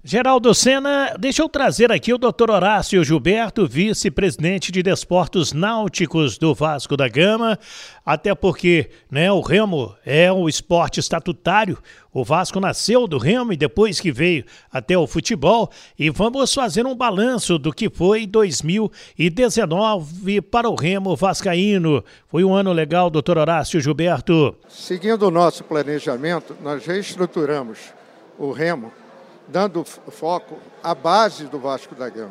Geraldo Sena, deixa eu trazer aqui o Dr. Horácio Gilberto, vice-presidente de Desportos Náuticos do Vasco da Gama, até porque, o remo é um esporte estatutário. O Vasco nasceu do remo e depois que veio até o futebol, e vamos fazer um balanço do que foi 2019 para o remo vascaíno. Foi um ano legal, Dr. Horácio Gilberto. Seguindo o nosso planejamento, nós reestruturamos o remo, dando foco à base do Vasco da Gama.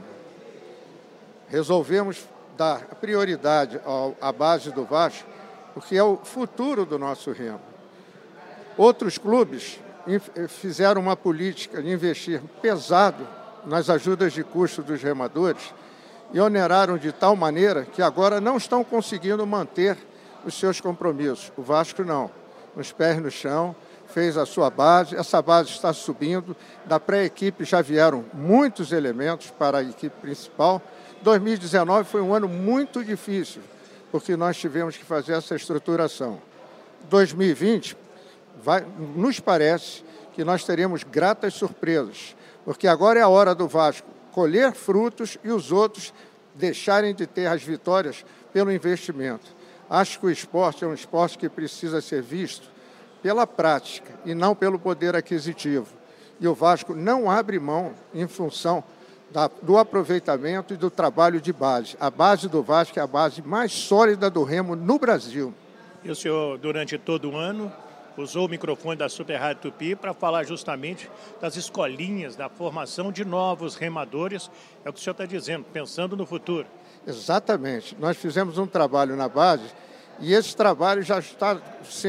Resolvemos dar prioridade à base do Vasco, porque é o futuro do nosso remo. Outros clubes fizeram uma política de investir pesado nas ajudas de custo dos remadores e oneraram de tal maneira que agora não estão conseguindo manter os seus compromissos. O Vasco não, nos pés no chão, fez a sua base, essa base está subindo, da pré-equipe já vieram muitos elementos para a equipe principal. 2019 foi um ano muito difícil, porque nós tivemos que fazer essa estruturação. 2020, nos parece que nós teremos gratas surpresas, porque agora é a hora do Vasco colher frutos e os outros deixarem de ter as vitórias pelo investimento. Acho que o esporte é um esporte que precisa ser visto pela prática e não pelo poder aquisitivo. E o Vasco não abre mão em função do aproveitamento e do trabalho de base. A base do Vasco é a base mais sólida do remo no Brasil. E o senhor, durante todo o ano, usou o microfone da Super Rádio Tupi para falar justamente das escolinhas, da formação de novos remadores. É o que o senhor está dizendo, pensando no futuro. Exatamente. Nós fizemos um trabalho na base e esse trabalho já estão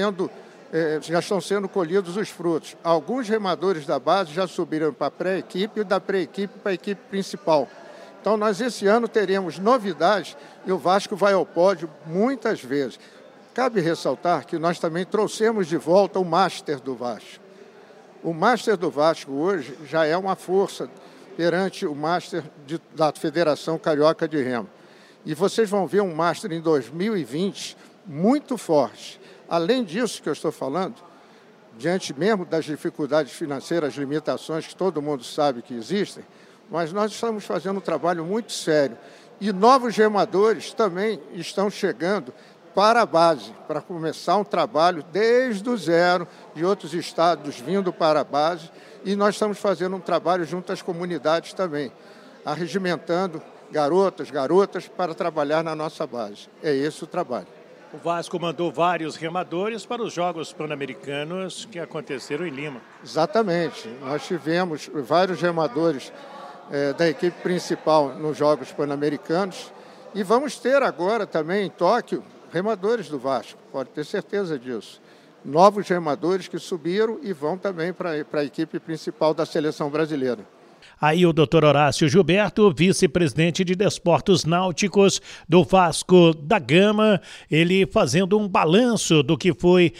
sendo colhidos os frutos. Alguns remadores da base já subiram para a pré-equipe e da pré-equipe para a equipe principal. Então, nós esse ano teremos novidades e o Vasco vai ao pódio muitas vezes. Cabe ressaltar que nós também trouxemos de volta o Master do Vasco. O Master do Vasco hoje já é uma força perante o Master da Federação Carioca de Remo. E vocês vão ver um Master em 2020 muito forte. Além disso que eu estou falando, diante mesmo das dificuldades financeiras, limitações que todo mundo sabe que existem, mas nós estamos fazendo um trabalho muito sério. E novos remadores também estão chegando para a base, para começar um trabalho desde o zero, de outros estados vindo para a base, e nós estamos fazendo um trabalho junto às comunidades também, arregimentando garotas para trabalhar na nossa base. É esse o trabalho. O Vasco mandou vários remadores para os Jogos Pan-Americanos que aconteceram em Lima. Exatamente. Nós tivemos vários remadores da equipe principal nos Jogos Pan-Americanos e vamos ter agora também em Tóquio remadores do Vasco, pode ter certeza disso. Novos remadores que subiram e vão também para a equipe principal da seleção brasileira. Aí o Dr. Horácio Gilberto, vice-presidente de Desportos Náuticos do Vasco da Gama, ele fazendo um balanço do que foi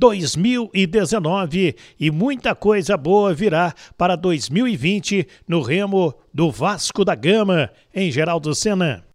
2019 e muita coisa boa virá para 2020 no remo do Vasco da Gama, em Geraldo Sena.